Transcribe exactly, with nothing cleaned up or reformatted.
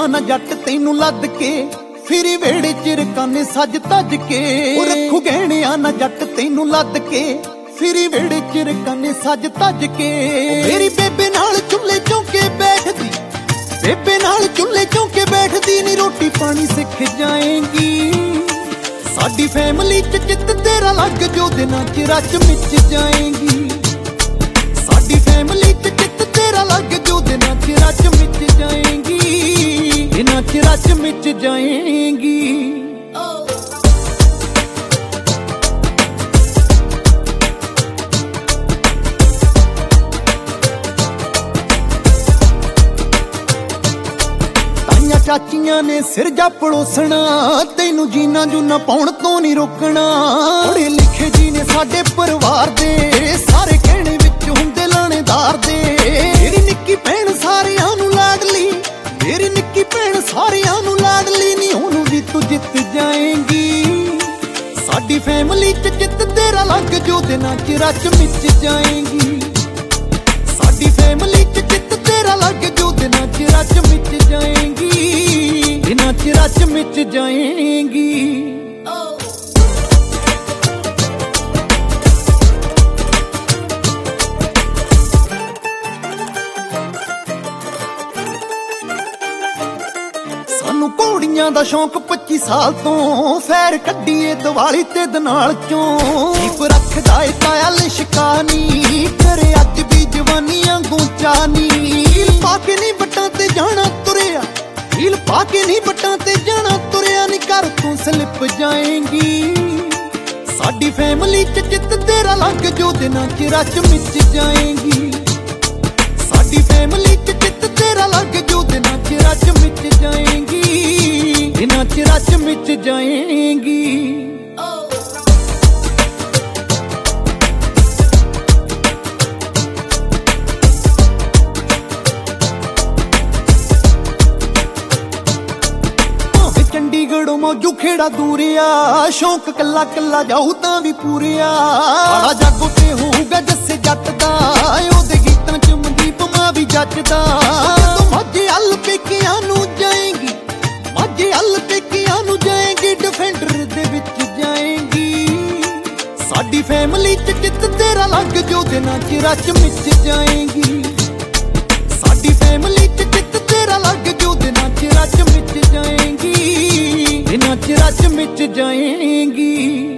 ਨਾ ਜੱਟ ਤੈਨੂੰ ਲੱਦ ਕੇ, ਫਿਰੀ ਵੇੜੇ ਚ ਰਕਾਨੇ ਸੱਜ ਤੱਜ ਕੇ। ਉਹ ਰੱਖੂ ਗਹਿਣਿਆਂ ਨਾ ਜੱਟ ਤੈਨੂੰ ਲੱਦ ਕੇ, ਫਿਰੀ ਵੇੜੇ ਚ ਰਕਾਨੇ ਸੱਜ ਤੱਜ ਕੇ। ਮੇਰੀ ਬੇਬੇ ਨਾਲ ਚੁੱਲ੍ਹੇ ਚੌਂਕੇ ਬੈਠਦੀ, ਬੇਬੇ ਨਾਲ ਚੁੱਲ੍ਹੇ ਚੌਂਕੇ ਬੈਠਦੀ ਨੀ, ਰੋਟੀ ਪਾਣੀ ਸਿੱਖ ਜਾਏਂਗੀ। ਸਾਡੀ ਫੈਮਿਲੀ ਚ ਜਿੱਤ ਤੇਰਾ ਲੱਗ ਜੋ ਦਿਨਾਂ ਚ ਰਚ ਮਿਚ ਜਾਏਂਗੀ। ਸਾਡੀ ਫੈਮਿਲੀ ਚ ਜਿੱਤ ਤੇਰਾ ਲੱਗ ਜੋ ਦਿਨਾਂ ਚ ਰਚ ਮਿਚ ਜਾਏਂਗੀ, ਦਿਨਾਂ ਚ ਰਚ ਮਿਚ ਜਾਏਂਗੀ। ਚਾਚੀਆਂ ਨੇ ਸਿਰ ਜਾ ਪੜੋਸਣਾ, ਤੈਨੂੰ ਜੀਨਾ ਜੂਨਾ ਪਾਉਣ ਤੋਂ ਨਹੀਂ ਰੋਕਣਾ। ਪੜ੍ਹੇ ਲਿਖੇ ਜੀ ਨੇ ਸਾਡੇ ਪਰਿਵਾਰ ਦੇ, ਸਾਰੇ ਕਹਿਣੇ ਵਿੱਚ ਹੁੰਦੇ ਲਾਣੇਦਾਰ ਦੇ। ਮੇਰੀ ਨਿੱਕੀ ਭੈਣ ਸਾਰਿਆਂ ਨੂੰ ਲਾਡਲੀ, ਮੇਰੀ ਨਿੱਕੀ ਭੈਣ ਸਾਰਿਆਂ ਨੂੰ ਲਾਡਲੀ ਨੀ, ਉਹਨੂੰ ਵੀ ਤੂੰ ਜਿੱਤ ਜਾਏਂਗੀ। ਸਾਡੀ ਫੈਮਿਲੀ ਚ ਜਿੱਤ ਤੇਰਾ ਲੱਗ ਜੋ ਦਿਨਾਂ ਚ ਰਚ ਮਿਚ ਜਾਏਂਗੀ। ਸਾਡੀ ਫੈਮਿਲੀ ਚ ਜਿੱਤ ਤੇਰਾ ਲੱਗ ਜੋ ਦਿਨਾਂ ਚ ਰਚ ਮਿਚ ਜਾਏਂਗੀ, ਦਿਨਾਂ ਚ ਰਚ ਮਿਚ ਜਾਏਂਗੀ। ਸਾਨੂੰ ਘੋੜੀਆਂ ਦਾ ਸ਼ੌਂਕ ਪੱਚੀ ਸਾਲ ਤੋਂ, ਫੈਰ ਕੱਢੀਏ ਦੀਵਾਲੀ ਤੇ ਦਨਾਲ ਚੋਂ। ਦੀਪ ਰੱਖਦਾ ਏ ਤਾਇਆ ਲਿਸ਼ਕਾਨੀ, ਕਰੇ ਅੱਜ ਵੀ ਜਵਾਨੀਆਂ ਗੂੰਚਾ ਨੀ। ਹੀਲ ਪਾ ਕੇ ਨੀ ਬੱਟਾਂ ਤੇ ਜਾਣਾ ਤੁਰਿਆ, ਹੀਲ ਪਾ ਕੇ ਨੀ ਬੱਟਾਂ ਤੇ ਜਾਣਾ ਤੁਰਿਆ ਨੀ, ਘਰ ਤੋਂ ਸਲਿਪ ਜਾਏਂਗੀ। ਸਾਡੀ ਫੈਮਿਲੀ ਚ ਜਿੱਤ ਤੇਰਾ ਲੱਗ ਜੋ ਦਿਨਾਂ ਚ ਰਚ ਮਿਚ ਜਾਏਂਗੀ। ਸਾਡੀ ਫੈਮਿਲੀ ਚ ਜਿੱਤ ਤੇਰਾ ਲੱਗ ਜੋ ਦਿਨਾਂ ਚ ਰਚ ਮਿਚ ਜਾਏਂਗੀ, ਦਿਨਾਂ ਚ ਰਚ ਮਿਚ ਜਾਏਂਗੀ। ਚੰਡੀਗੜ੍ਹੋਂ ਮੌਜੂ ਖੇੜਾ ਦੂਰਿਆ, ਸ਼ੌਂਕ ਕੱਲਾ ਕੱਲਾ ਜਾਊ ਤਾਂ ਵੀ ਪੂਰਿਆ। ਬੜਾ ਜਾਗੋ ਤੇ ਹੋਊਗਾ ਜੱਸੇ ਜੱਟ ਦਾ, ਉਹਦੇ ਗੀਤਾਂ ਚ ਮਨਦੀਪ ਮਾਂ ਵੀ ਜੱਜਦਾ। ਜਦੋਂ ਮਾਝੇ ਹੱਲ ਪੇਕਿਆਂ ਨੂੰ ਜਾਏਂਗੀ, ਮਾਝੇ ਹੱਲ ਪੇਕਿਆਂ ਨੂੰ ਜਾਏਂਗੀ, ਡਿਫੈਂਡਰ ਦੇ ਵਿੱਚ ਜਾਏਂਗੀ। ਸਾਡੀ ਫੈਮਿਲੀ ਚ ਜਿੱਤ ਤੇਰਾ ਲੱਗ ਜੋ ਦਿਨਾਂ ਚ ਰਚ ਮਿਚ ਜਾਏਂਗੀ। ਸਾਡੀ ਫੈਮਿਲੀ ਚ ਜਿੱਤ ਤੇਰਾ ਲੱਗ ਜੋ ਦਿਨਾਂ ਚ ਰਚ ਮਿਚ ਜਾਏਂਗੀ, ਦਿਨਾਂ ਚ ਰਚ ਮਿਚ ਜਾਏਂਗੀ।